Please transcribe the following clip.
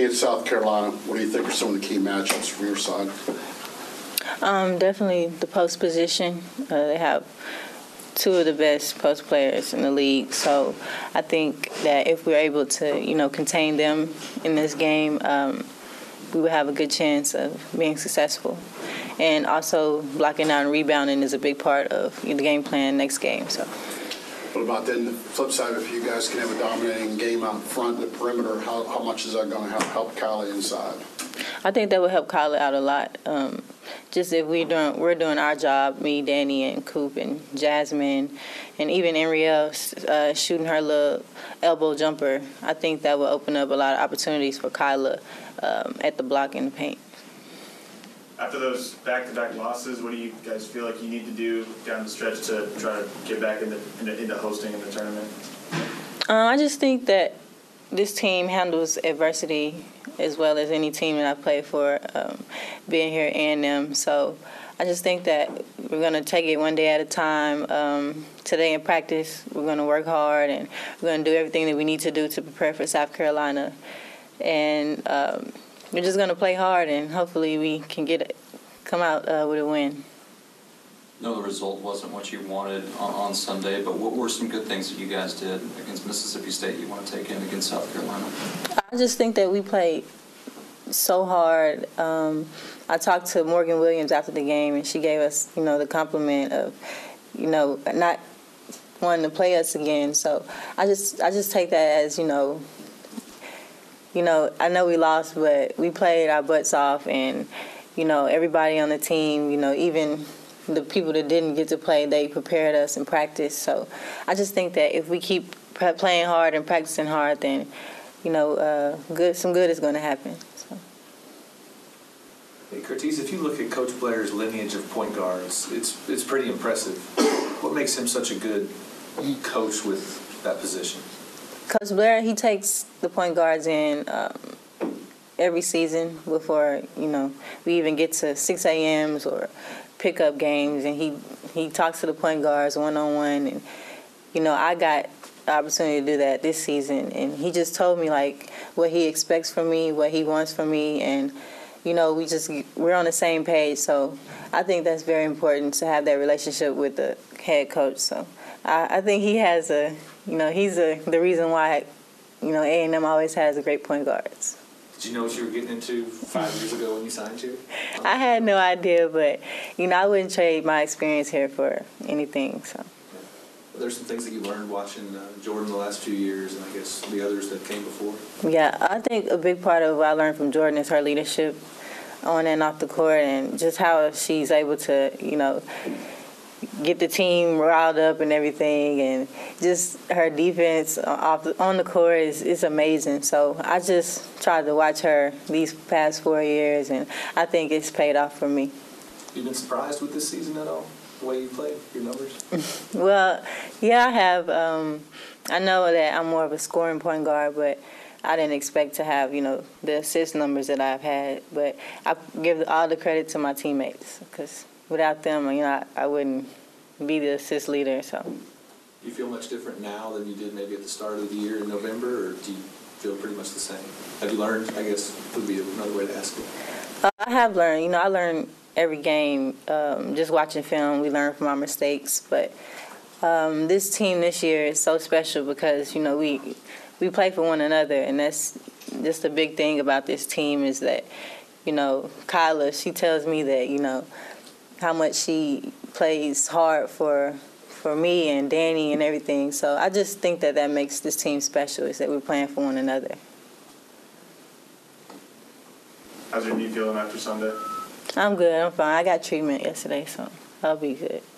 at South Carolina, what do you think are some of the key matchups from your side? Definitely the post position. They have two of the best post players in the league. So I think that if we're able to, contain them in this game, we would have a good chance of being successful. And also blocking out and rebounding is a big part of the game plan next game. So. What about then the flip side, if you guys can have a dominating game out front, the perimeter, how much is that going to help Kyla inside? I think that would help Kyla out a lot. Just if we're doing our job, me, Danny, and Coop, and Jasmine, and even Enrielle shooting her little elbow jumper, I think that will open up a lot of opportunities for Kyla at the block in the paint. After those back-to-back losses, what do you guys feel like you need to do down the stretch to try to get back into hosting in the tournament? I just think that this team handles adversity as well as any team that I play for, being here at A&M. So I just think that we're going to take it one day at a time. Today in practice, we're going to work hard, and we're going to do everything that we need to do to prepare for South Carolina. And we're just going to play hard, and hopefully we can come out with a win. No, the result wasn't what you wanted on Sunday, but what were some good things that you guys did against Mississippi State you want to take in against South Carolina? I just think that we played so hard. I talked to Morgan Williams after the game, and she gave us, the compliment of, not wanting to play us again. So I just take that as, I know we lost, but we played our butts off, and, everybody on the team, even the people that didn't get to play, they prepared us in practice. So I just think that if we keep playing hard and practicing hard, then, some good is going to happen. So. Hey, Curtis, if you look at Coach Blair's lineage of point guards, it's pretty impressive. What makes him such a good coach with that position? Coach Blair, he takes the point guards in every season before, we even get to 6 a.m.s or pickup games, and he talks to the point guards one-on-one. And, I got the opportunity to do that this season, and he just told me, what he expects from me, what he wants from me, and, we're on the same page. So I think that's very important to have that relationship with the head coach. So I think he has he's the reason why, A&M always has great point guards. Did you know what you were getting into 5 years ago when you signed here? I had no idea, but, I wouldn't trade my experience here for anything. So. Well, there's some things that you learned watching Jordan the last few years, and I guess the others that came before. Yeah, I think a big part of what I learned from Jordan is her leadership on and off the court, and just how she's able to, get the team riled up and everything, and just her defense on the court is amazing. So I just tried to watch her these past 4 years, and I think it's paid off for me. You been surprised with this season at all, the way you played, your numbers? Well, yeah, I have. I know that I'm more of a scoring point guard, but I didn't expect to have, the assist numbers that I've had. But I give all the credit to my teammates, because without them, I wouldn't be the assist leader. So. Do you feel much different now than you did maybe at the start of the year in November, or do you feel pretty much the same? Have you learned, I guess, would be another way to ask it? I have learned. I learn every game. Just watching film, we learn from our mistakes. But this team this year is so special because, we play for one another, and that's just the big thing about this team is that, Kyla, she tells me that, how much she plays hard for me and Danny and everything. So I just think that makes this team special, is that we're playing for one another. How's your knee feeling after Sunday? I'm good. I'm fine. I got treatment yesterday, so I'll be good.